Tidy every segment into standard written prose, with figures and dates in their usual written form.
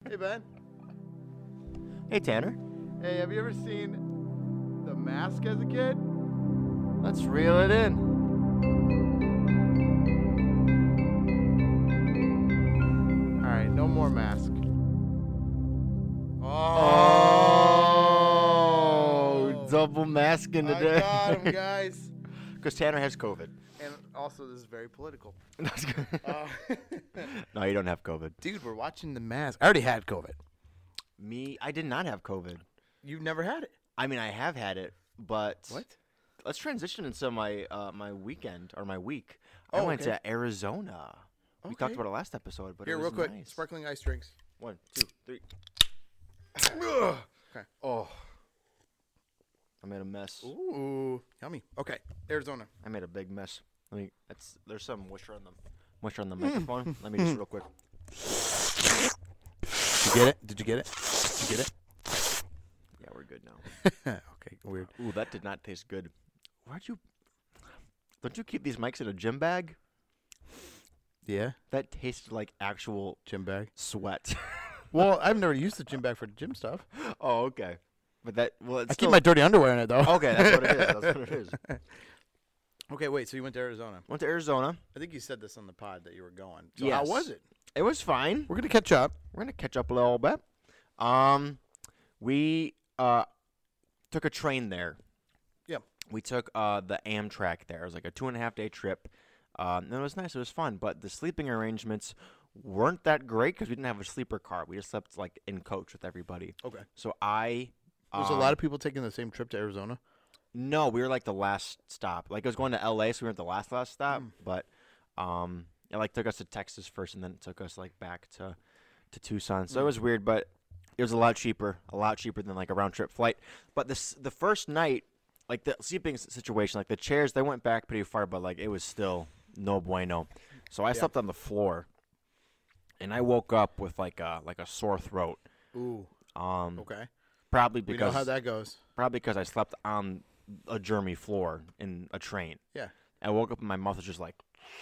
Hey, Ben. Hey, Tanner. Hey, have you ever seen The Mask as a kid? Let's reel it in. All right, no more mask. Oh, double masking I today. got him, guys. Because Tanner has COVID. And also, this is very political. That's good. Uh, No, you don't have COVID. Dude, we're watching The Mask. I already had COVID. Me, I did not have COVID. You've never had it. I mean, I have had it, but What? let's transition into my my weekend or my week. I Oh, went okay. to Arizona. We talked Okay. about it last episode, but Here, it was real quick. nice. Sparkling ice drinks. 1, 2, 3. Okay. Oh, I made a mess. Ooh, yummy. Okay, Arizona. I made a big mess. There's some moisture on the microphone. Let me just real quick. Did you get it? Did you get it? Did you get it? Yeah, we're good now. Okay, weird. Ooh, that did not taste good. Don't you keep these mics in a gym bag? Yeah, That tasted like actual gym bag. sweat. Well, I've never used the gym bag for gym stuff. Oh, okay. But it's I keep my dirty underwear in it, though. Okay, that's what it is. That's what it is. Okay, wait, so you went to Arizona. Went to Arizona. I think you said this on the pod that you were going. So how Yes. was it? It was fine. We're going to catch up. We're gonna catch up a little bit. We took a train there. Yep. We took the Amtrak there. It was like a 2.5-day trip. And it was nice. It was fun. But the sleeping arrangements weren't that great because we didn't have a sleeper car. We just slept like in coach with everybody. Okay. So I. There's a lot of people taking the same trip to Arizona. No, we were like the last stop. Like it was going to L.A., so we weren't the last stop. But it like took us to Texas first, and then it took us like back to Tucson. So it was weird, but it was a lot cheaper than like a round trip flight. But the first night, like the sleeping situation, like the chairs, they went back pretty far, but like it was still no bueno. So I slept on the floor, and I woke up with like a sore throat. Ooh. Um, Okay. probably We know because how that goes. I slept on a germy floor in a train. Yeah. I woke up and my mouth was just like,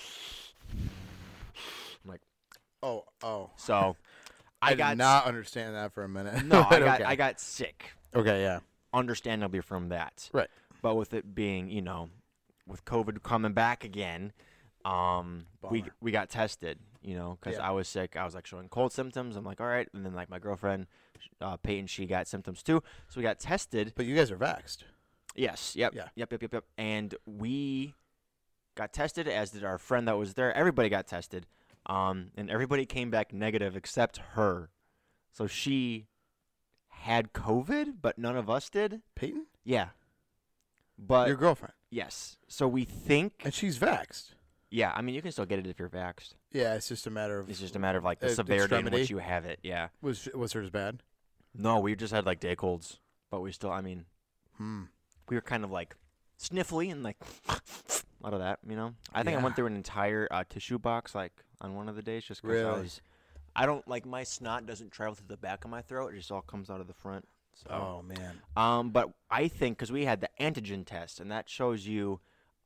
Oh. so I got did not understand that for a minute. no, But I okay. got sick. Okay, yeah. Understandably from that. Right. But with it being, with COVID coming back again, we got tested, because Yeah. I was sick. I was like showing cold symptoms. I'm like, all right. And then like my girlfriend, Peyton, she got symptoms too. So we got tested. But you guys are vaxxed. Yes. Yep. Yeah. Yep. And we got tested, as did our friend that was there. Everybody got tested. And everybody came back negative except her. So she had COVID, but none of us did. Peyton? Yeah. But Your girlfriend. yes. So we think. And she's vaxxed. Yeah. I mean, you can still get it if you're vaxxed. Yeah, it's just a matter of. It's just a matter of like the severity in extremity. which you have it. Yeah. Was hers bad? No, we just had like day colds, but we still. I mean, we were kind of like sniffly and like a lot of that. I think I Yeah. went through an entire tissue box like on one of the days just because Really? I don't like my snot doesn't travel to the back of my throat. It just all comes out of the front. So. Oh, man. But I think because we had the antigen test, and that shows you,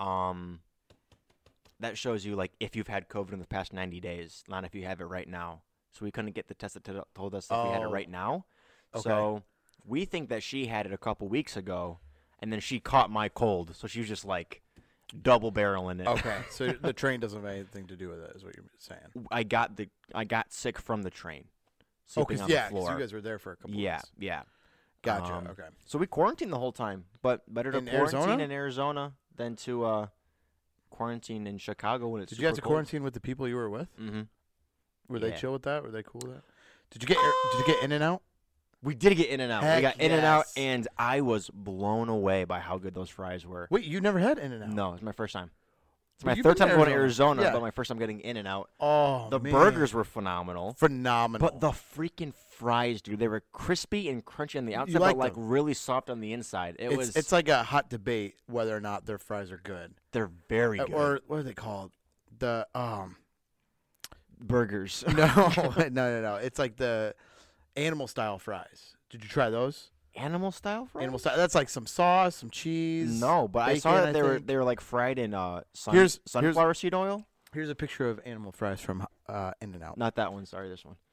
like if you've had COVID in the past 90 days, not if you have it right now. So we couldn't get the test that told us if we had it Oh. right now. Okay. So we think that she had it a couple weeks ago, and then she caught my cold, so she was just like double barreling it. Okay, so the train doesn't have anything to do with it, is what you're saying. I got sick from the train, sleeping on the floor. you guys were there for a couple yeah, weeks. yeah. Gotcha, okay. So we quarantined the whole time, but better to In quarantine Arizona? in Arizona than to quarantine in Chicago when it's Did super you have to cold. quarantine with the people you were with? Mm-hmm. Were they Yeah. chill with that? Were they cool with that? Did you get in and out? We did get in and out. Heck We got in and out, yes. and I was blown away by how good those fries were. Wait, you never had in and out? No, it's my first time. It's But my you've third been time to going to Arizona. Arizona, Yeah. but my first time getting in and out. Oh, The man. burgers were phenomenal. phenomenal. But the freaking fries, dude, they were crispy and crunchy on the outside, like but like them. really soft on the inside. it's like a hot debate whether or not their fries are good. They're very good. Or what are they called? The burgers. no. It's like the animal style fries. Did you try those? Animal style fries? Animal style. That's like some sauce, some cheese. No, but I saw bacon, that think. they were like fried in Here's- sunflower seed oil. Here's a picture of animal fries from In-N-Out. Not that one. Sorry, this one.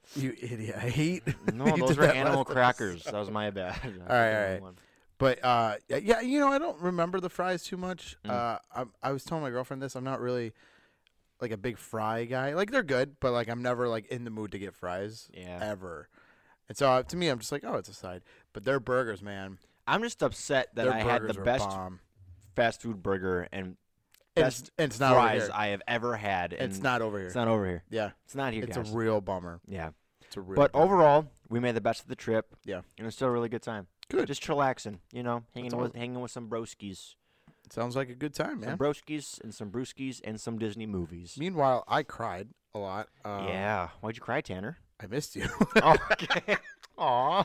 You idiot! I hate. No, you those did were that animal last crackers. episode. That was my bad. All right. But yeah, I don't remember the fries too much. I was telling my girlfriend this. I'm not really like a big fry guy. Like they're good, but like I'm never like in the mood to get fries ever. And so to me, I'm just like, oh, it's a side. But their burgers, man. I'm just upset that Their I had the burgers were best bomb. fast food burger and And best it's not over fries here. I have ever had. And It's not over here. It's not over here. Yeah, It's not here, it's guys. a real bummer. Yeah. It's a real. But bummer. overall, we made the best of the trip. Yeah. And it was still a really good time. Good. Just chillaxing, hanging That's hanging with some broskies. Sounds like a good time, man. Some broskies and some brewskis and some Disney movies. Meanwhile, I cried a lot. Yeah. Why'd you cry, Tanner? I missed you. Oh, okay. Aw.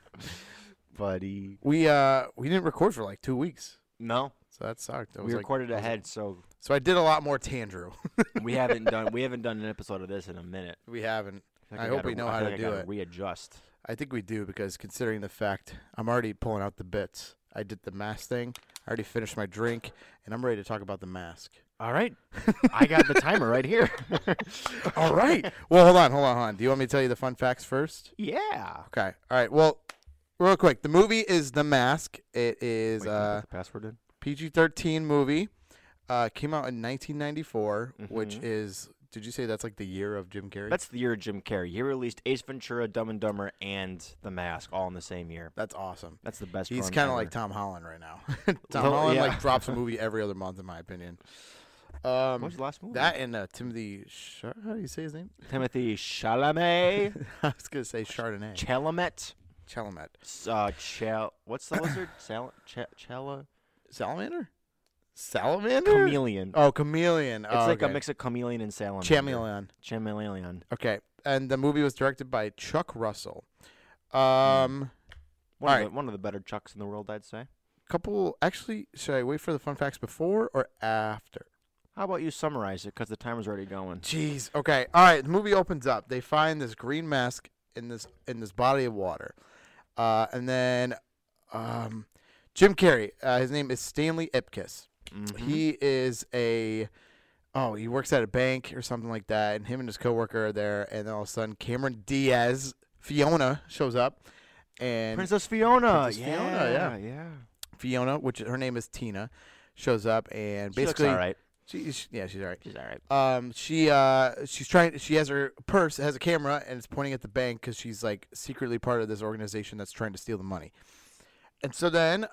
Buddy. We didn't record for like 2 weeks, No. so that sucked. We recorded ahead, so So I did a lot more Tandrew. we haven't done an episode of this in a minute. We haven't. feel I like hope gotta- we know I how feel to like I do gotta it. Readjust. I think we do because considering the fact I'm already pulling out the bits. I did the mask thing. I already finished my drink, and I'm ready to talk about the mask. All right. I got the timer right here. All right. Well, hold on. Do you want me to tell you the fun facts first? Yeah. Okay. All right. Well, real quick. The movie is The Mask. It is Wait, can you put the password in? PG-13 movie. Came out in 1994, which Mhm. is, did you say that's like the year of Jim Carrey? That's the year of Jim Carrey. He released Ace Ventura, Dumb and Dumber, and The Mask all in the same year. That's awesome. That's the best. He's run kind of ever. like Tom Holland right now. Tom Well, Holland yeah. like drops a movie every other month, in my opinion. What was the last movie? That and Timothy, how do you say his name? Timothy Chalamet. I was gonna say Chardonnay. Chalamet. Chalamet. What's the lizard? Salamander. Salamander. Chameleon. Oh, chameleon. It's like a mix of chameleon and salamander. Chameleon. Chameleon. Okay, and the movie was directed by Chuck Russell. One Alright. of the better Chucks in the world, I'd say. Couple. Actually, should I wait for the fun facts before or after? How about you summarize it, because the timer's already going. Jeez. Okay. All right. The movie opens up. They find this green mask in this body of water, and then Jim Carrey. His name is Stanley Ipkiss. Mhm. He is he works at a bank or something like that, and him and his coworker are there, and then all of a sudden Cameron Diaz, Fiona, shows up, and Princess Fiona. Princess Fiona, yeah. Fiona, which her name is Tina, shows up, and She looks basically all right. she's all right. She's all right. She has her purse, has a camera, and it's pointing at the bank because she's like secretly part of this organization that's trying to steal the money. And so then,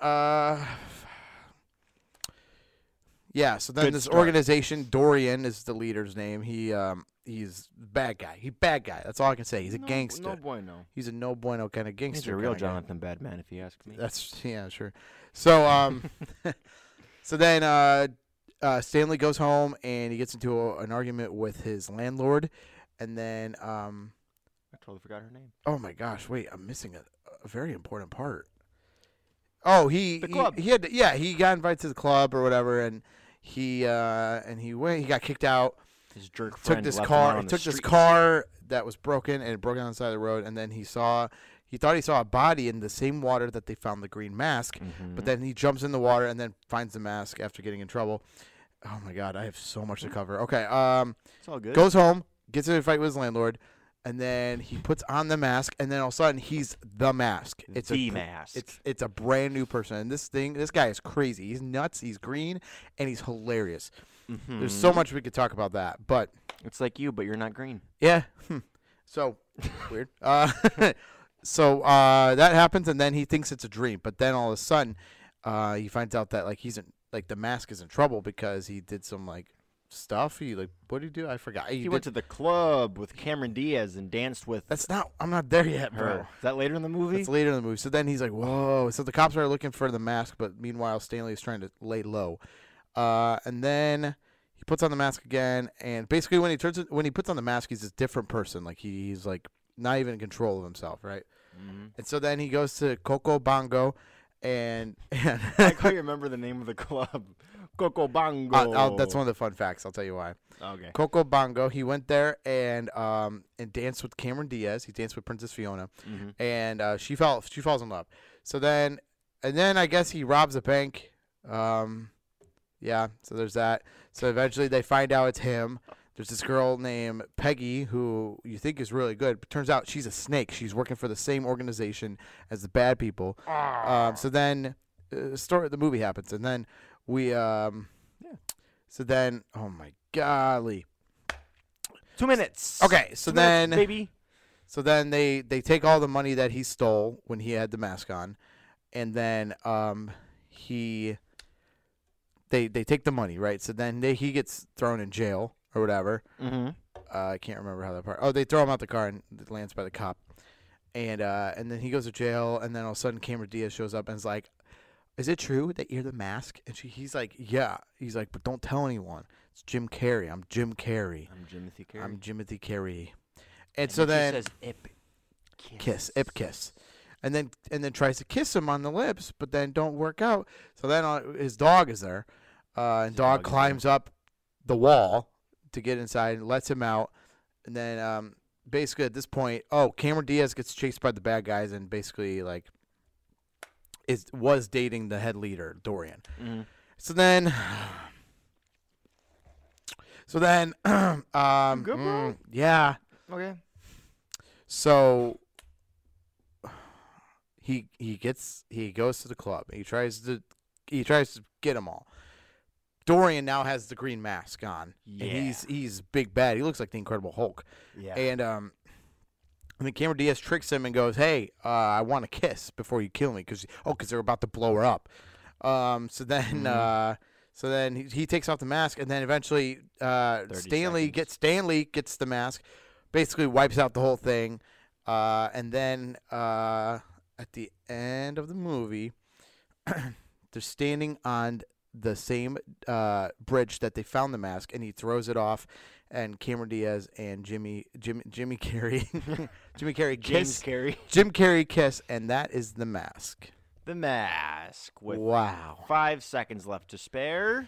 so then Good this start. organization, Dorian is the leader's name. He's bad guy. Bad guy. That's all I can say. He's a gangster. No bueno. He's a no bueno kind of gangster. He's a real kinda guy. Jonathan Badman, if you ask me. That's sure. So so then Stanley goes home and he gets into an argument with his landlord, and then I totally forgot her name. oh my gosh, wait, I'm missing a very important part. Oh, The club. he got invited to the club or whatever, and he went. He got kicked out. His jerk Took friend this left him out car. on He the took this street. car that was broken, and it broke down on the side of the road. And then he thought he saw a body in the same water that they found the green mask. Mhm. But then he jumps in the water and then finds the mask after getting in trouble. Oh my God, I have so much to cover. Okay, It's all good. goes home, gets in a fight with his landlord, and then he puts on the mask, and then all of a sudden he's the mask. It's The a mask. It's a brand new person, and this guy is crazy. He's nuts. He's green, and he's hilarious. There's so Mhm. much we could talk about that, but It's like you, but you're not green. yeah. So weird. So that happens, and then he thinks it's a dream. But then all of a sudden, he finds out that the mask is in trouble because he did some stuff. What did he do? I forgot. He went to the club with Cameron Diaz and danced with I'm not there yet, bro. her. Is that later in the movie? That's later in the movie. So then he's like, whoa. So the cops are looking for the mask, but meanwhile Stanley is trying to lay low. And then he puts on the mask again, and basically when he puts on the mask, he's a different person. Like he's like not even in control of himself, right? Mhm. And so then he goes to Coco Bongo, and I can't remember the name of the club. Coco Bongo. that's one of the fun facts. I'll tell you why. Okay. Coco Bongo. He went there and danced with Cameron Diaz. He danced with Princess Fiona, Mhm. and she falls in love. So then I guess he robs a bank. Yeah. So there's that. So eventually they find out it's him. there's this girl named Peggy who you think is really good, but turns out she's a snake. She's working for the same organization as the bad people. So then the movie happens, and then we so then, oh my golly. 2 minutes. Okay, so 2 then minutes, baby. So then they take all the money that he stole when he had the mask on, and then they take the money, right? So then he gets thrown in jail or whatever. Mm-hmm. I can't remember how that part. Oh, they throw him out the car and it lands by the cop, and then he goes to jail, and then all of a sudden Cameron Diaz shows up and is like, "Is it true that you're the mask?" And he's like, "Yeah." He's like, "But don't tell anyone. It's Jim Carrey. I'm Jim Carrey. I'm Jimothy Carrey. I'm Jimothy Carrey." And so then she says, ip kiss, and then tries to kiss him on the lips, but then don't work out. So then his dog is there, and dog climbs up the wall to get inside and lets him out. And then basically at this point, Cameron Diaz gets chased by the bad guys and basically like was dating the head leader Dorian. Mm-hmm. So then. Good, bro? Yeah. Okay. So he goes to the club. He tries to get them all. Dorian now has the green mask on. Yeah. And he's big bad. He looks like the Incredible Hulk. Yeah. And then Cameron Diaz tricks him and goes, "Hey, I want a kiss before you kill me because they're about to blow her up." So then he takes off the mask, and then eventually Stanley gets the mask, basically wipes out the whole thing, and then at the end of the movie, they're standing on the same bridge that they found the mask, and he throws it off, and Cameron Diaz and Jimmy Carrey, Jimmy Carrey kiss, Jim Carrey kiss, and that is the mask. The Mask with 5 seconds left to spare.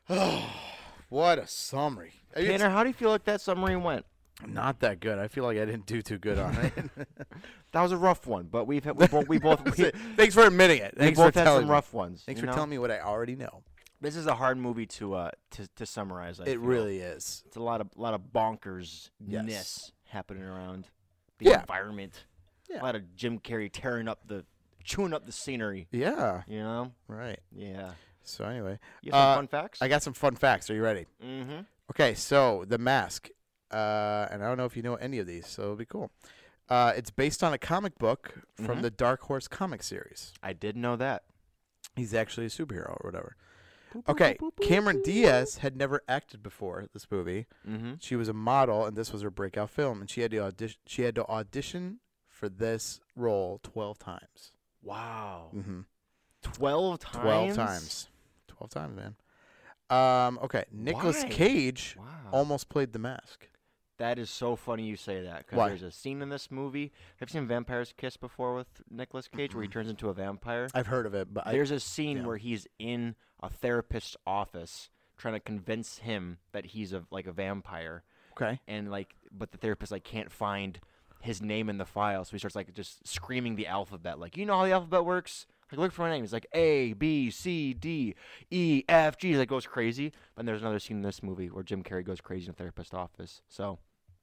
What a summary. Tanner, how do you feel like that summary went? Not that good. I feel like I didn't do too good on it. That was a rough one, but we both Thanks for admitting it. We both had some rough ones. Thanks for telling me what I already know. This is a hard movie to summarize. I feel. Really is. It's a lot of bonkersness happening around the Yeah. environment. Yeah. A lot of Jim Carrey chewing up the scenery. Yeah. You know? Right. Yeah. So anyway, You have some fun facts? I got some fun facts. Are you ready? Mm-hmm. Okay. So The Mask, and I don't know if you know any of these, so it'll be cool. It's based on a comic book from the Dark Horse comic series. I did know that. He's actually a superhero or whatever. Okay, Cameron Diaz had never acted before this movie. Mm-hmm. She was a model, and this was her breakout film. And she had to audition for this role 12 times. Wow. Mm-hmm. 12 times? 12 times. 12 times, man. Okay, Nicolas Cage almost played the Mask. That is so funny you say that. Why? Because there's a scene in this movie. Have you seen Vampire's Kiss before with Nicolas Cage where he turns into a vampire? I've heard of it, but there's a scene where he's in a therapist's office trying to convince him that he's a vampire. Okay. And but the therapist can't find his name in the file, so he starts just screaming the alphabet. You know how the alphabet works? Look for my name. It's A, B, C, D, E, F, G. He goes crazy. And there's another scene in this movie where Jim Carrey goes crazy in the therapist's office. So,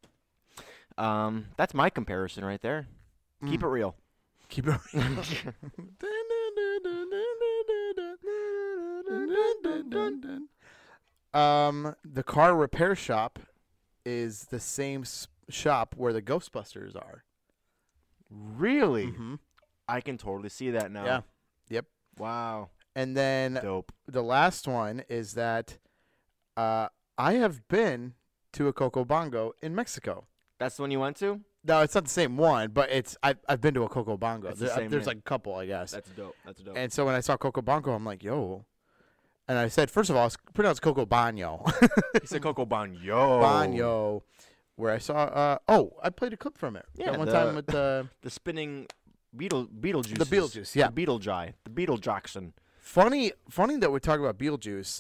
that's my comparison right there. Keep it real. Keep it real. The car repair shop is the same shop where the Ghostbusters are. Really? Mm-hmm. I can totally see that now. Yeah. Yep. Wow. And then Dope. The last one is that I have been to a Coco Bongo in Mexico. That's the one you went to? No, it's not the same one, but I've been to a Coco Bongo. There's a couple, I guess. That's dope. And so when I saw Coco Bongo, I'm like, yo. And I said, first of all, it's pronounced Coco Bagno. He said Coco Bagno. Bagno. Where I saw, I played a clip from it. Yeah, that one time with the spinning Beetlejuice. The Beetlejuice, yeah. The Beetlejackson. Funny that we're talking about Beetlejuice.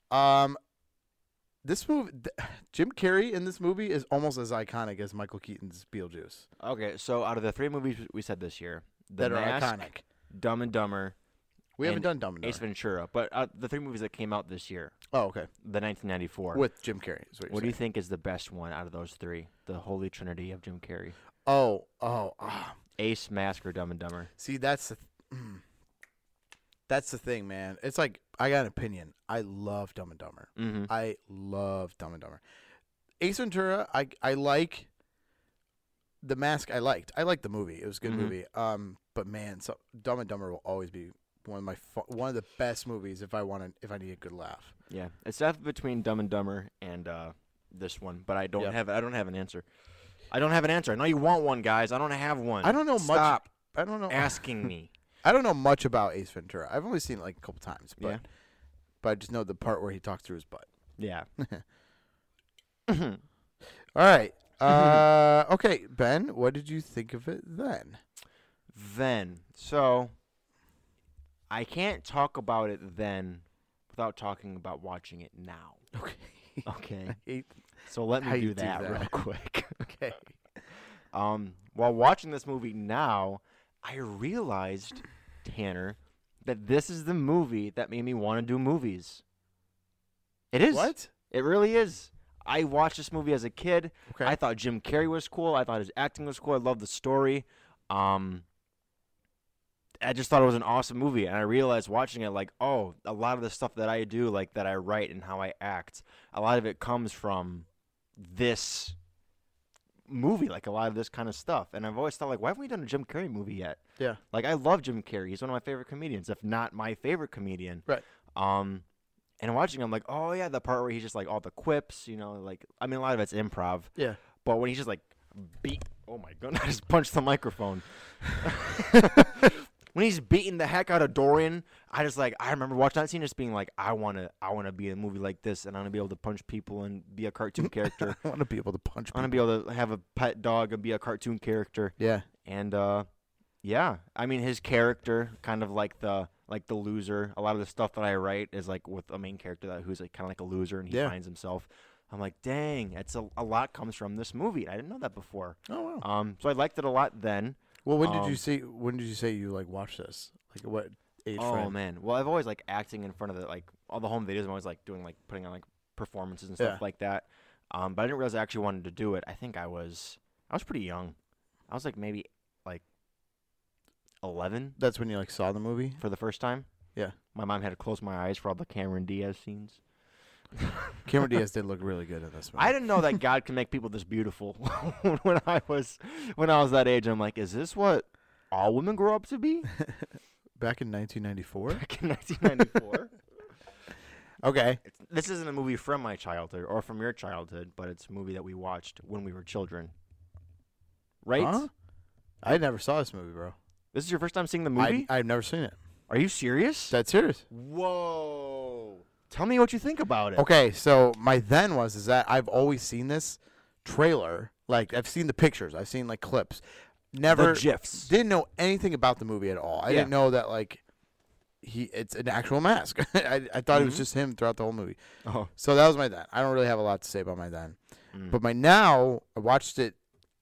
This movie, Jim Carrey in this movie is almost as iconic as Michael Keaton's Beetlejuice. Okay, so out of the 3 movies we said this year, that are iconic, Dumb and Dumber, we haven't done Dumb and Dumber, Ace Ventura, but the 3 movies that came out this year, Oh, okay. The 1994. With Jim Carrey. Is what What do you saying. think is the best one out of those three? The holy trinity of Jim Carrey. Oh. Ace, Mask, or Dumb and Dumber? See, that's the thing, man. It's like I got an opinion. I love Dumb and Dumber. Mm-hmm. I love Dumb and Dumber. Ace Ventura, I like. The Mask, I liked. I liked the movie. It was a good Mhm. movie. But man, so Dumb and Dumber will always be one of the best movies if I need a good laugh. Yeah, it's definitely between Dumb and Dumber and this one, but I don't Yep. have an answer. I don't have an answer. I know you want one, guys. I don't have one. I don't know much. Stop I don't know. asking me. I don't know much about Ace Ventura. I've only seen it like a couple times, but Yeah. I just know the part where he talks through his butt. Yeah. All right. Okay, Ben, what did you think of it then? So I can't talk about it then without talking about watching it now. Okay. Okay. So let how me you do do that that. real quick. Okay. While watching this movie now, I realized, Tanner, that this is the movie that made me want to do movies. It is. What? It really is. I watched this movie as a kid. Okay. I thought Jim Carrey was cool. I thought his acting was cool. I loved the story. I just thought it was an awesome movie, and I realized watching it, like, oh, a lot of the stuff that I do, like that I write and how I act, a lot of it comes from this movie, like a lot of this kind of stuff. And I've always thought, like, why haven't we done a Jim Carrey movie yet? Yeah. Like, I love Jim Carrey. He's one of my favorite comedians, if not my favorite comedian. Right. And watching, I'm like, oh yeah, the part where he's just like all the quips, like, I mean, a lot of it's improv. Yeah. But when he's just like oh my goodness, I just punched the microphone. When he's beating the heck out of Dorian, I remember watching that scene just being like, I wanna be in a movie like this, and I wanna be able to punch people and be a cartoon character. I want to be able to punch I people. wanna be able to have a pet dog and be a cartoon character. Yeah. And yeah, I mean his character, kind of like the loser. A lot of the stuff that I write is like with a main character who's like kind of like a loser, and he finds himself. I'm like, dang, it's a lot comes from this movie. I didn't know that before. Oh wow. So I liked it a lot then. Well, when did you say you like watched this? Like what age Oh frame? man, well I've always like acting in front of all the home videos. I'm always like doing like putting on like performances and stuff like that. But I didn't realize I actually wanted to do it. I think I was pretty young. I was like maybe like 11 That's when you like saw the movie? for the first time. Yeah. My mom had to close my eyes for all the Cameron Diaz scenes. Cameron Diaz did look really good in this movie. I didn't know that God can make people this beautiful when I was that age. I'm like, is this what all women grow up to be? Back in 1994? Back in 1994. Okay. This isn't a movie from my childhood or from your childhood, but it's a movie that we watched when we were children. Right? Huh? I never saw this movie, bro. This is your first time seeing the movie? I've never seen it. Are you serious? That's serious. Whoa. Tell me what you think about it. Okay, so my then is that I've always seen this trailer. Like, I've seen the pictures. I've seen, like, clips. Never. The GIFs. Didn't know anything about the movie at all. I didn't know that, like, it's an actual mask. I thought it was just him throughout the whole movie. Oh. So that was my then. I don't really have a lot to say about my then. Mm. But my now, I watched it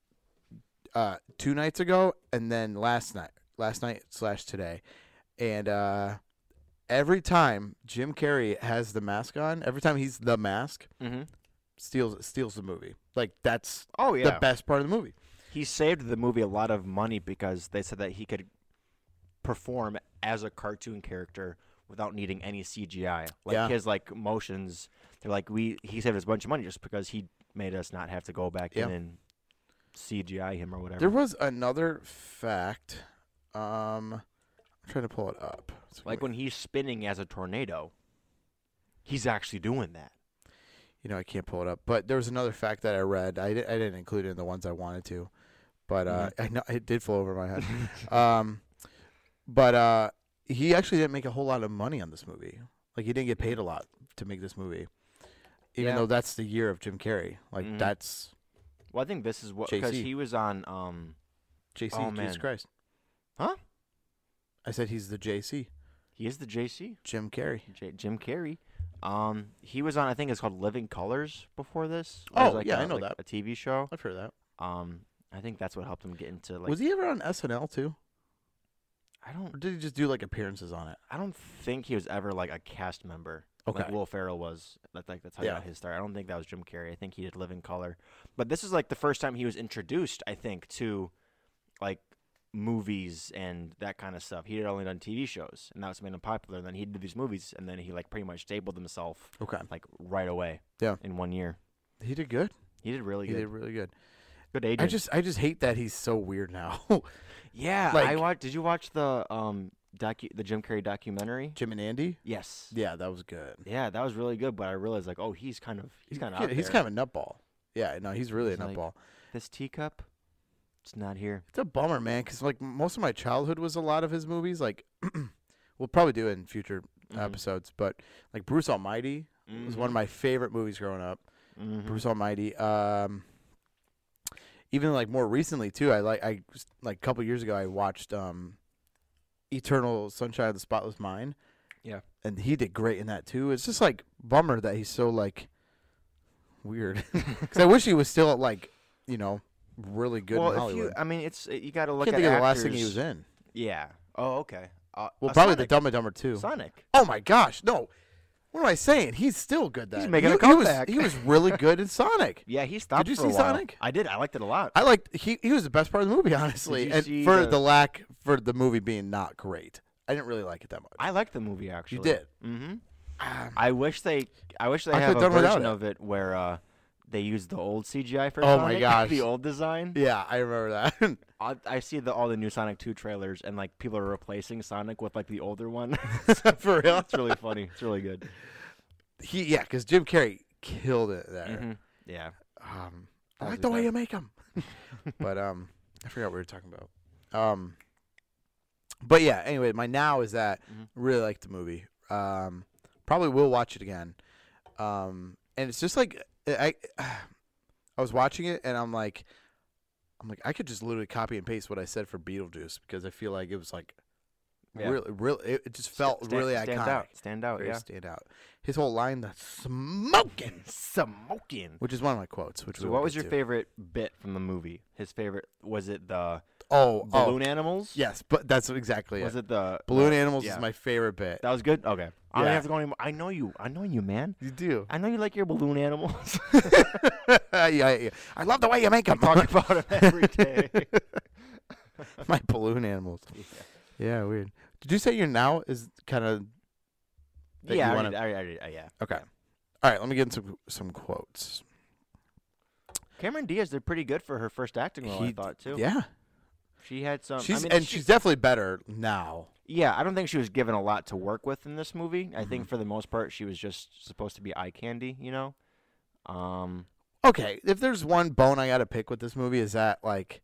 2 nights ago and then last night/today. And every time Jim Carrey has the mask on, every time he's the mask, Mm-hmm. steals the movie. Like, that's Oh, yeah. the best part of the movie. He saved the movie a lot of money because they said that he could perform as a cartoon character without needing any CGI. Like Yeah. his like motions, they're like he saved us a bunch of money just because he made us not have to go back in and CGI him or whatever. There was another fact. I'm trying to pull it up. Like when he's spinning as a tornado, he's actually doing that. I can't pull it up. But there was another fact that I read. I didn't include it in the ones I wanted to, but I know it did flow over my head. But he actually didn't make a whole lot of money on this movie. Like, he didn't get paid a lot to make this movie, even though that's the year of Jim Carrey. Like, that's Well, I think this is what because JC. he was on JC. Oh, Jesus man. Christ. Huh? I said he's the JC. he is the JC. Jim Carrey. Jim Carrey. He was on I think it's called Living Colors before this. Oh, It was like yeah, I know that. a TV show. I've heard that. I think that's what helped him get into like. Was he ever on SNL too? I don't Or did he just do like appearances on it? think he was ever like a cast member. Okay. Like Will Ferrell was. That's how he Yeah. got his start. I don't think that was Jim Carrey. I think he did Living Color. But this is like the first time he was introduced, I think, to like movies and that kind of stuff. He had only done TV shows, and that was made him popular. And then he did these movies, and then he like pretty much stapled himself Okay. like right away. Yeah. In 1 year, He did good. he did really He good. did really good. Good agent. I just hate that he's so weird now. yeah. like- I watched. Did you watch the the Jim Carrey documentary? Jim and Andy. Yes. Yeah, that was good. Yeah, that was really good. But I realized like, oh, he's kind of out He's there. kind of a nutball. Yeah, no, he's really He's a like- nutball. This teacup, it's not here. It's a bummer, man, because like most of my childhood was a lot of his movies. Like, we'll probably do it in future Mhm. episodes, but like Bruce Almighty was one of my favorite movies growing up. Mhm. Bruce Almighty. Even like more recently too. I like a couple years ago I watched Eternal Sunshine of the Spotless Mind. Yeah. And he did great in that too. It's just like bummer that he's so like weird. Because I wish he was still like, really good well, in if Hollywood. I mean, you got to I look can't at think of the last actors. thing he was in. Yeah. Oh, okay. Well, probably Sonic. the Dumb and Dumber 2. Sonic. Oh my gosh, no! What am I saying? He's still good. Then He's making a He comeback. was really good in Sonic. Yeah, he stopped. Did you for see a while. Sonic? I did. I liked it a lot. I liked he was the best part of the movie, honestly. Did you And see for the- for the movie being not great, I didn't really like it that much. I liked the movie actually. You did. Mm-hmm. Um, I wish they I have could've a done without version it. of it where they used the old CGI for Oh my Sonic, gosh. the old design. yeah, I remember that. I see all the new Sonic 2 trailers, and like people are replacing Sonic with like the older one. For real, It's really funny. It's really good. because Jim Carrey killed it there. Mm-hmm. Yeah. I That was like the way best. you make them. But I forgot what we were talking about. But yeah. Anyway, my now is that Mhm. really like the movie. Probably will watch it again. And it's just like I was watching it and I'm like I could just literally copy and paste what I said for Beetlejuice because I feel like it was like Yeah. really it just felt really iconic. Stand out. Very Yeah. stand out. His whole line, the smoking, Smoking. which is one of my quotes. Which So we what will was get your to. favorite bit from the movie? His favorite was it the Oh, balloon animals? yes, but that's exactly Was it. it the Balloon the- animals yeah. is my favorite bit. That was good. Okay. I don't Yeah. have to go anymore. I know you, man. You do. I know you like your balloon animals. yeah. I love the way you make them. Talk about them every day. My balloon animals. Yeah, weird. Did you say your now is kind of that Yeah, you I wanna- already, yeah. okay? All right, let me get into some quotes. Cameron Diaz did pretty good for her first acting role. I He- thought too. Yeah, She had some. she's I mean, she's definitely better now. Yeah, I don't think she was given a lot to work with in this movie. I Mm-hmm. think for the most part, she was just supposed to be eye candy. Okay, if there's one bone I got to pick with this movie is that like,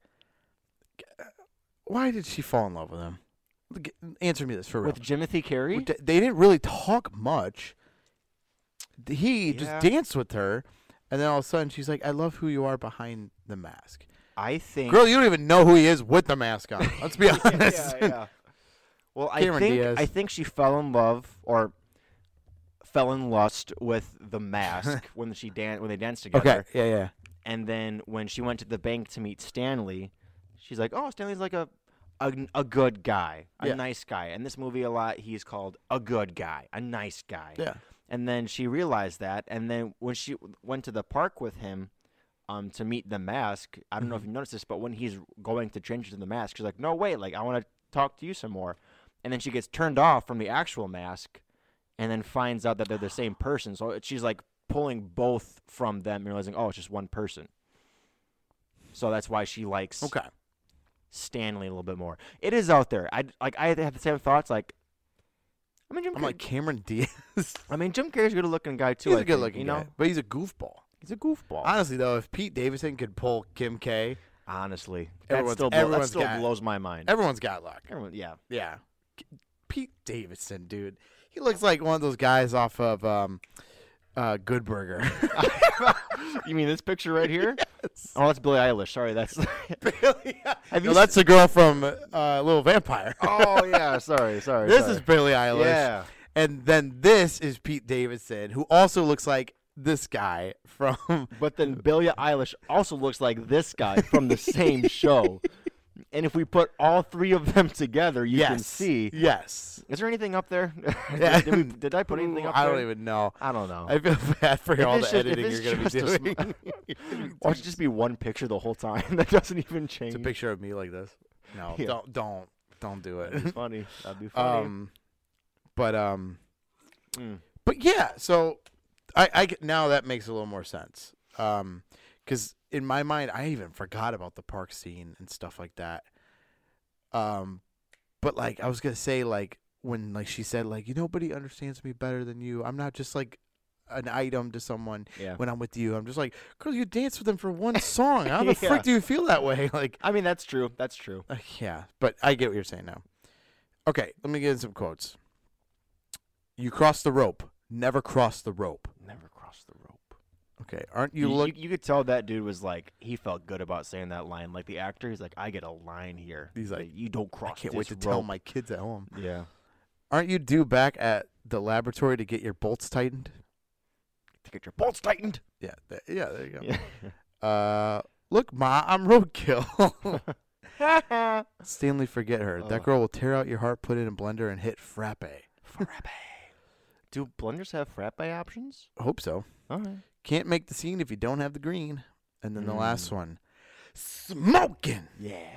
why did she fall in love with him? Answer me this for real. With Timothy Carey. They didn't really talk much. He Yeah. just danced with her, and then all of a sudden she's like, "I love who you are behind the mask." I think. Girl, you don't even know who he is with the mask on. Let's be honest. yeah. Well, Cameron Diaz. I think she fell in love or fell in lust with the mask when they danced together. Okay. Yeah. And then when she went to the bank to meet Stanley, she's like, "Oh, Stanley's like a good guy, a Yeah. nice guy." In this movie, a lot he's called a good guy, a nice guy. Yeah. And then she realized that, and then when she went to the park with him, to meet the mask, I don't know if you noticed this, but when he's going to change into the mask, she's like, "No, wait, like I want to talk to you some more," and then she gets turned off from the actual mask, and then finds out that they're the same person. So she's like pulling both from them and realizing, oh, it's just one person. So that's why she likes Okay. Stanley a little bit more. It is out there. I have the same thoughts. Like, I mean, I'm like Cameron Diaz. Jim Carrey's a good-looking guy too. He's I a good think, looking you know? guy, but he's a goofball. He's a goofball. Honestly, though, if Pete Davidson could pull Kim K, Honestly, Everyone's- that everyone's still got- blows my mind. everyone's got luck. Everyone, yeah. Yeah. Pete Davidson, dude. He looks like one of those guys off of Good Burger. You mean this picture right here? Oh, that's Billie Eilish. Sorry, that's. Have you No, that's the girl from Little Vampire. Oh yeah, sorry. This is Billie Eilish. Yeah. And then this is Pete Davidson, who also looks like this guy from. But then Billie Eilish also looks like this guy from the same show. And if we put all three of them together, you can Yes. see. Yes. Is there anything up there? Yeah. did I put anything up there? I don't even know. I don't know. I feel bad for If all it's the just- if editing it's you're going to be just a doing. Watch it just be one picture the whole time. That doesn't even change. It's a picture of me like this. No, Yeah. don't do That'd be it. funny. That'd be funny. But Mm. But yeah, so now that makes a little more sense. Because in my mind, I even forgot about the park scene and stuff like that. But like I was gonna say, like when like she said, like nobody understands me better than you. I'm not just like an item to someone Yeah. when I'm with you. I'm just like, girl, you danced with them for one song. How the Yeah. frick do you feel that way? Like, I mean, that's true. That's true. yeah, but I get what you're saying now. Okay, let me get in some quotes. You cross the rope. Never cross the rope. Never cross the rope. Okay, aren't you You could tell that dude was like, he felt good about saying that line. Like the actor, he's like, I get a line here. He's like, you don't I cross. can't this wait to rope. tell my kids at home. Yeah. Aren't you due back at the laboratory to get your bolts tightened? To get your bolts tightened. Yeah, there you go. Yeah. Look, Ma, I'm roadkill. Stanley, forget her. That girl will tear out your heart, put it in a blender, and hit frappe. Frappe. Do blenders have frappe options? Hope so. All right. Can't make the scene if you don't have the green. And then the last Mm. one, smoking. Yeah.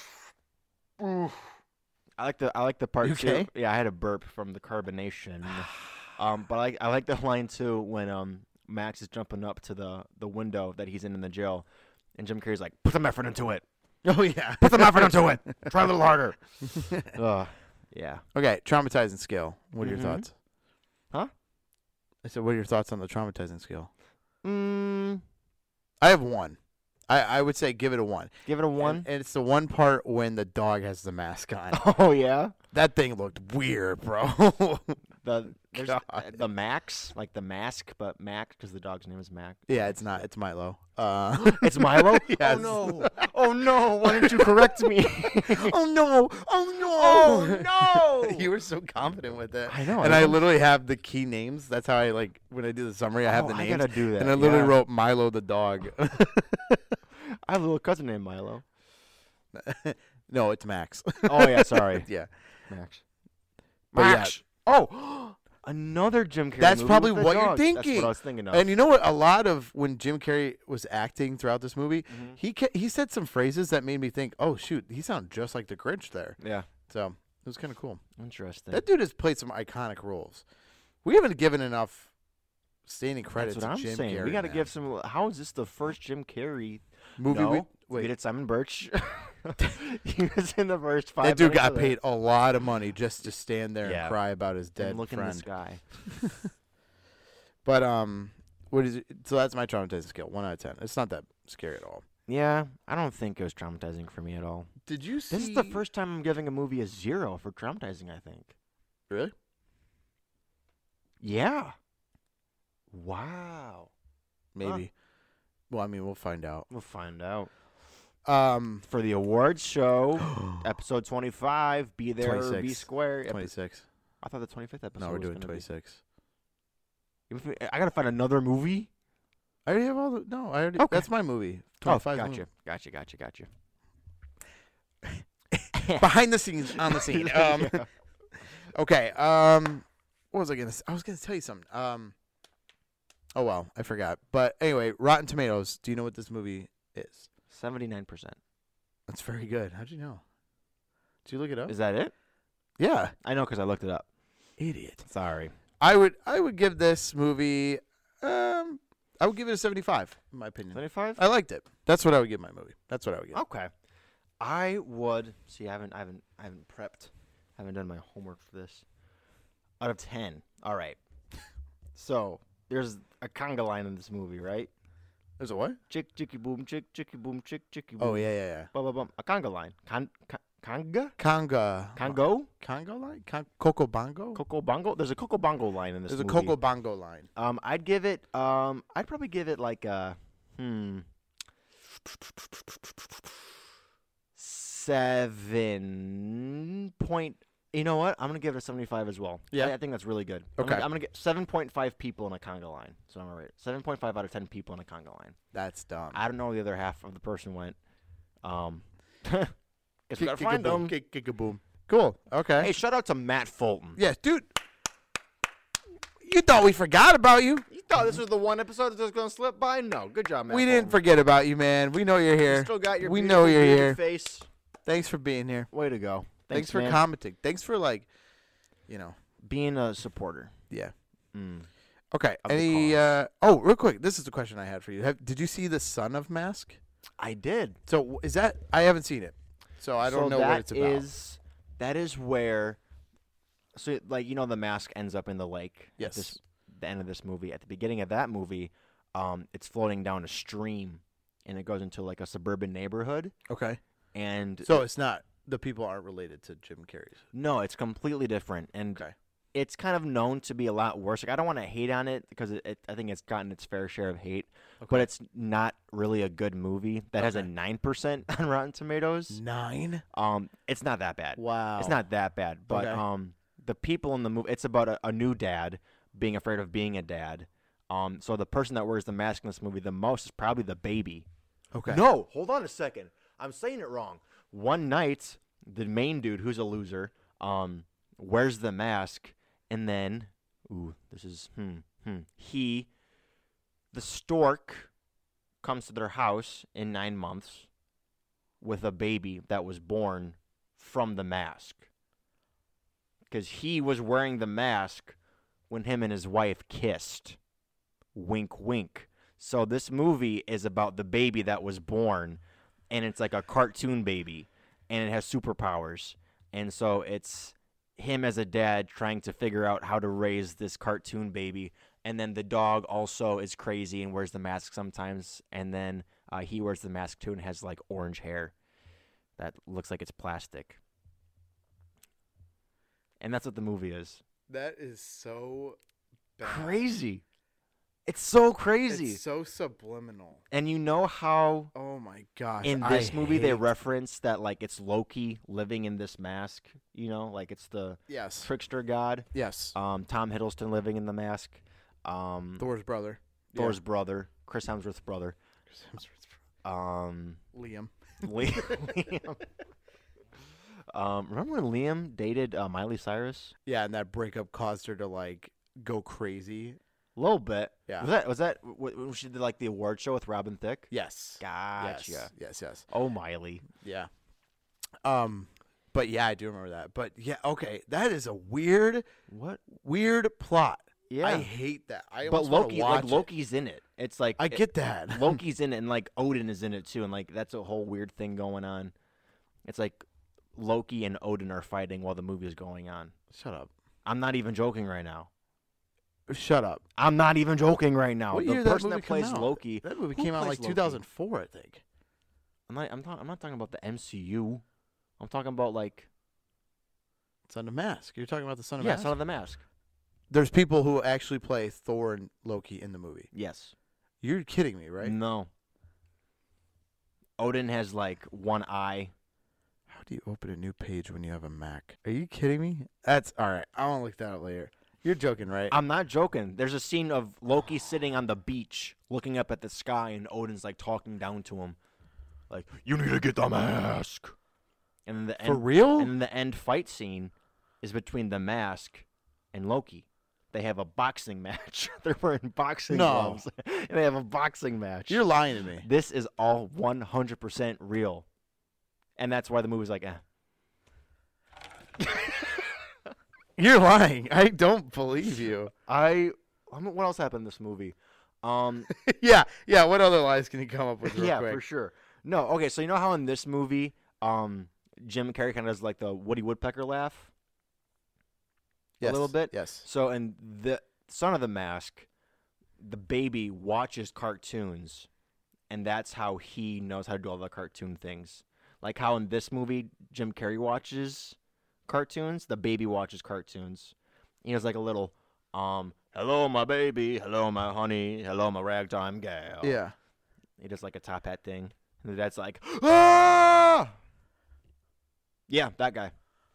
I like the part You okay? too. Yeah, I had a burp from the carbonation. But I like the line too when Max is jumping up to the window that he's in the jail, and Jim Carrey's like, "Put some effort into it. Oh yeah. Put some effort into it. Try a little harder." Yeah. Okay, traumatizing scale. What are your Mhm. thoughts? Huh? I said, what are your thoughts on the traumatizing scale? Mm, I have one. I would say give it a 1. give it a 1. And it's the one part when the dog has the mask on. Oh yeah. That thing looked weird, bro. There's God. the Max, like the mask, but Mac because the dog's name is Mac. Yeah, it's not. It's Milo. It's Milo. Yes. Oh no! Oh no! Why didn't you correct me? Oh no! Oh no! Oh no! You were so confident with it. I know. And I literally have the key names. That's how I like when I do the summary. I have the I names. gotta do that. And I literally yeah. wrote Milo the dog. I have a little cousin named Milo. No, it's Max. Oh yeah, sorry, Yeah. Max. But yeah. Max. Oh, another Jim Carrey. That's movie probably with the what you're dog. That's thinking. what I was thinking of. And you know what? A lot of when Jim Carrey was acting throughout this movie, Mhm. he said some phrases that made me think, oh shoot, he sounded just like the Grinch there. Yeah, So it was kind of cool. interesting. That dude has played some iconic roles. We haven't given enough standing credit That's what to I'm Jim saying. Carrey. We got to man. give some. How is this the first Jim Carrey movie. No, we we wait. did Simon Birch. He was in the first 5 That dude minutes got of that. paid a lot of money just to stand there Yeah. and cry about his dead And look in the friend. sky. But what is it? So that's my traumatizing scale, 1 out of 10. It's not that scary at all. Yeah, I don't think it was traumatizing for me at all. Did you see? This is the first time I'm giving a movie a 0 for traumatizing, I think. Really? Yeah. Wow. Maybe. Well, I mean, we'll find out. We'll find out. For For the awards show, episode 25, be there or be 26. square. 26. I thought the 25th episode No, we're was doing gonna 26. Be. I gotta find another movie. I already have all the. No, I already. Okay. That's my movie. Oh, 25. gotcha. Behind the scenes, on the scene. Yeah. Okay. What was I gonna? I was gonna tell you something. Oh well, I forgot. But anyway, Rotten Tomatoes. Do you know what this movie is? 79%. That's very good. How'd you know? Did you look it up? Is that it? Yeah. I know because I looked it up. Idiot. Sorry. I would give this movie. I would give it a 75, in my opinion. 75? I liked it. That's what I would give my movie. That's what I would give. Okay. I would see. I haven't prepped. Haven't done my homework for this. Out of 10. All right. So there's a conga line in this movie, right? There's a what? Chick chicky boom, chick chicky boom, chick chicky boom. Oh yeah. Bum, bum, bum. A conga line. Conga? Conga. Congo? Congo line? Coco Bongo? Coco bongo? There's a Coco bongo line in this There's a movie. Coco Bongo line. I'd give it. I'd probably give it like a 7 point. You know what? I'm gonna give it a 75 as well. Yeah? I think that's really good. Okay. I'm gonna get 7.5 people in a conga line. So I'm gonna rate it 7.5 out of 10 people in a conga line. That's dumb. I don't know where the other half of the person went. Guess we gotta find him. Boom. Cool. Okay. Hey, shout out to Matt Fulton. Yes, dude. You thought we forgot about you? You thought this was the one episode that's gonna slip by? No. Good job, Matt. We Fulton. didn't forget about you, man. We know you're You here. still got your We beautiful know you're baby here. face. Thanks for being here. Way to go. Thanks for man. commenting. Thanks for Being a supporter. yeah. Mm. Okay. Of the Any? Real quick. This is the question I had for you. Did you see the Son of Mask? I did. So is that? I haven't seen it, so I don't know what it's about. That is where. So the mask ends up in the lake. Yes. At the end of this movie. At the beginning of that movie, it's floating down a stream, and it goes into like a suburban neighborhood. Okay. And So it's not. The people aren't related to Jim Carrey's. no, it's completely different, and Okay. it's kind of known to be a lot worse. Like I don't want to hate on it because I think it's gotten its fair share of hate, but it's not really a good movie that has a 9% on Rotten Tomatoes. 9. It's not that bad. Wow. It's not that bad, but Okay. the people in the movie, it's about a new dad being afraid of being a dad. So the person that wears the mask in this movie the most is probably the baby. Okay. No, hold on a second. I'm saying it wrong. One night, the main dude, who's a loser, wears the mask, and then, the stork comes to their house in 9 months with a baby that was born from the mask. Because he was wearing the mask when him and his wife kissed. Wink, wink. So this movie is about the baby that was born, and it's like a cartoon baby, and it has superpowers. And so it's him as a dad trying to figure out how to raise this cartoon baby. And then the dog also is crazy and wears the mask sometimes. And then he wears the mask too and has like orange hair that looks like it's plastic. And that's what the movie is. That is so bad. Crazy. It's so crazy. It's so subliminal. And you know how Oh my gosh. in this movie they hate- reference that like it's Loki living in this mask, like it's the Yes. trickster god. Yes. Tom Hiddleston living in the mask. Thor's brother. Thor's brother, Chris Hemsworth's brother. Liam. Liam. Remember when Liam dated Miley Cyrus? Yeah, and that breakup caused her to like go crazy. A little bit. Yeah. Was that when she did like the award show with Robin Thicke? Yes. Gotcha. Yes. Oh, Miley. Yeah. But yeah, I do remember that. But yeah, okay, that is a weird plot. Yeah. I hate that. I But almost wanna Loki, watch like it. Loki's in it. It's like I get that. Loki's in it, and like Odin is in it too, and like that's a whole weird thing going on. It's like Loki and Odin are fighting while the movie is going on. Shut up. I'm not even joking right now. Shut up. I'm not even joking right now. What The year did person that that movie plays come out? Loki. That movie Who came out plays like Loki? 2004, I think. I'm not talking about the MCU. I'm talking about like Son of Mask. You're talking about the Son of yeah, Mask? Son of the Mask. There's people who actually play Thor and Loki in the movie. Yes. You're kidding me, right? No. Odin has like one eye. How do you open a new page when you have a Mac? Are you kidding me? That's all right. I want to look that up later. You're joking, right? I'm not joking. There's a scene of Loki sitting on the beach looking up at the sky, and Odin's like talking down to him. Like, you need to get the mask. And then the For end, real? And then the end fight scene is between the mask and Loki. They have a boxing match. They're wearing boxing gloves. And they have a boxing match. You're lying to me. This is all 100% real. And that's why the movie's like, You're lying. I don't believe you. What else happened in this movie? Yeah. What other lies can you come up with real Yeah, quick? for sure. No, okay, so you know how in this movie, Jim Carrey kind of does like the Woody Woodpecker laugh? Yes. A little bit? Yes. So in the Son of the Mask, the baby watches cartoons, and that's how he knows how to do all the cartoon things. Like how in this movie, Jim Carrey watches cartoons, the baby watches cartoons. He has like a little, hello, my baby, hello, my honey, hello, my ragtime gal. Yeah. He does like a top hat thing. And the dad's like, ah! Yeah, that guy.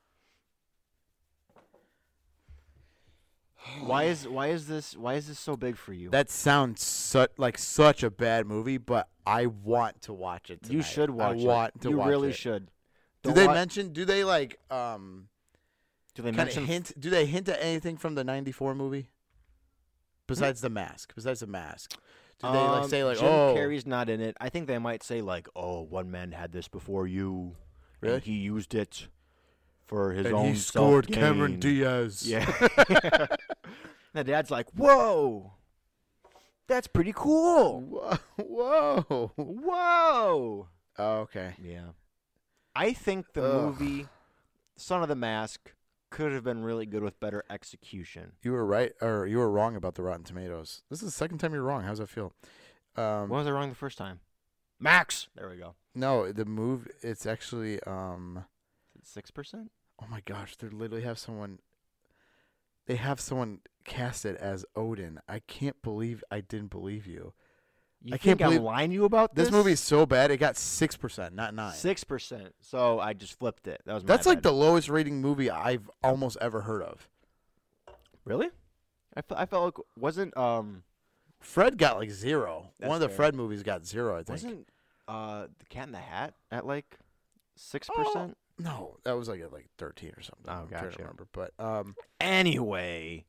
Why is this so big for you? That sounds such a bad movie, but I want to watch it tonight. You should watch it. I want to You watch really it. should. Do they mention? Do they like Do they kind of mention hint? Do they hint at anything from the '94 movie? Besides the mask. Do they like say like, Jim oh, Carrey's not in it? I think they might say like, oh, one man had this before you. Really? And he used it for his and own he scored self-gain. Cameron Diaz. Yeah. The dad's like, whoa, that's pretty cool. Whoa. Whoa. Oh, okay. Yeah. I think the movie Son of the Mask could have been really good with better execution. You were right, or you were wrong about the Rotten Tomatoes. This is the second time you're wrong. How's that feel? What was I wrong the first time? Max. There we go. No, the move. It's actually 6%. Oh my gosh, they literally have someone. They have someone casted as Odin. I can't believe I didn't believe you. You I think can't believe I'm lying to you about this? This movie is so bad. It got 6%, not 9. 6%. So I just flipped it. That was my That's like bad. the lowest rating movie I've almost ever heard of. Really? I felt like wasn't Fred got like 0. That's One of the fair. Fred movies got 0. I think. wasn't the Cat in the Hat at like 6%? Oh, no, that was like at like 13 or something. Oh, I'm trying gotcha. to remember, but Anyway,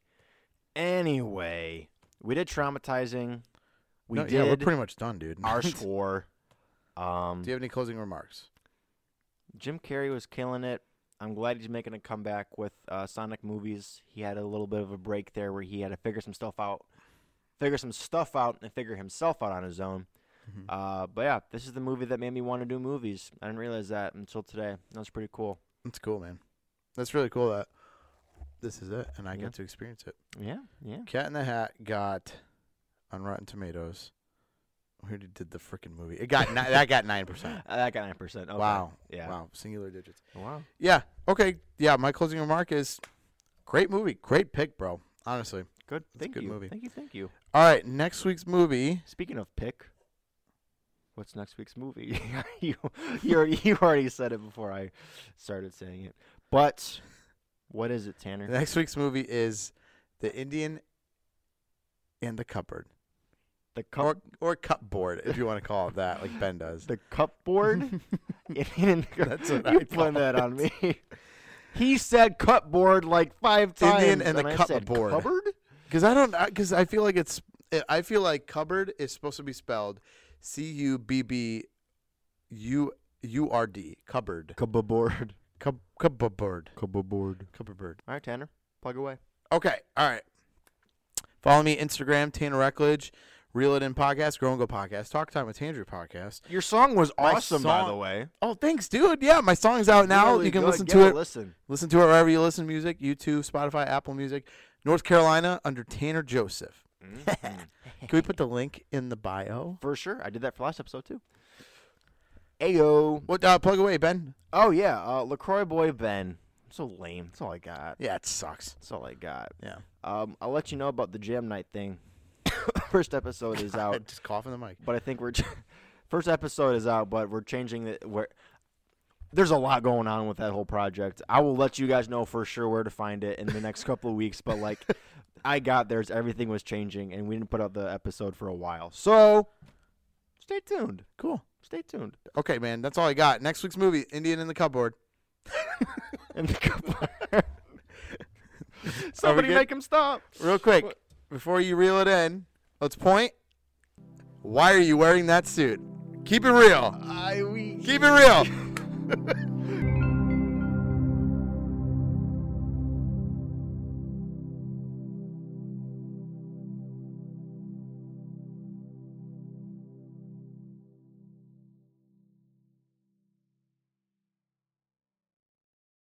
we did traumatizing. We no, did yeah, we're pretty much done, dude. our score. Do you have any closing remarks? Jim Carrey was killing it. I'm glad he's making a comeback with Sonic movies. He had a little bit of a break there where he had to figure some stuff out, and figure himself out on his own. Mm-hmm. But yeah, this is the movie that made me want to do movies. I didn't realize that until today. That was pretty cool. That's cool, man. That's really cool that this is it, and I Yeah. get to experience it. Yeah, yeah. Cat in the Hat got on Rotten Tomatoes. Who did the freaking movie? It got that got 9%. That got 9%. Okay. Wow. Yeah. Wow. Singular digits. Wow. Yeah. Okay. Yeah. My closing remark is great movie. Great pick, bro. Honestly. Good. It's a Thank good you. movie. Thank you. All right. Next week's movie. Speaking of pick, what's next week's movie? you already said it before I started saying it. But what is it, Tanner? Next week's movie is The Indian in the Cupboard. The cup. Or cupboard, if you want to call it that, like Ben does. The cupboard. That's what you I put that call on me. He said cupboard like 5 times. Indian and the I said cupboard. Cupboard? Because I feel like cupboard is supposed to be spelled Cubburd. Cupboard. Cupboard. Cupboard. Cupboard. All right, Tanner. Plug away. Okay. All right. Follow me Instagram, Tanner Eckledge, Reel It In Podcast, Grow and Go Podcast, Talk Time with Tanner Podcast. Your song was My awesome, by song- the way. Oh, thanks, dude. Yeah, my song's out now. Really You can good. listen Give to a it. Listen. Listen to it wherever you listen to music, YouTube, Spotify, Apple Music. North Carolina under Tanner Joseph. Can we put the link in the bio? For sure. I did that for last episode, too. Ayo. What? Plug away, Ben. Oh, yeah. LaCroix Boy Ben. I'm so lame. That's all I got. Yeah, it sucks. That's all I got. Yeah. I'll let you know about the jam night thing. First episode is out. Just cough in the mic. But I think first episode is out, but we're changing it. There's a lot going on with that whole project. I will let you guys know for sure where to find it in the next couple of weeks. But like, everything was changing, and we didn't put out the episode for a while. So, stay tuned. Cool. Stay tuned. Okay, man. That's all I got. Next week's movie, Indian in the Cupboard. In the cupboard. Somebody good? make him stop. Real quick, before you reel it in, let's point. Why are you wearing that suit? Keep it real. Keep it real.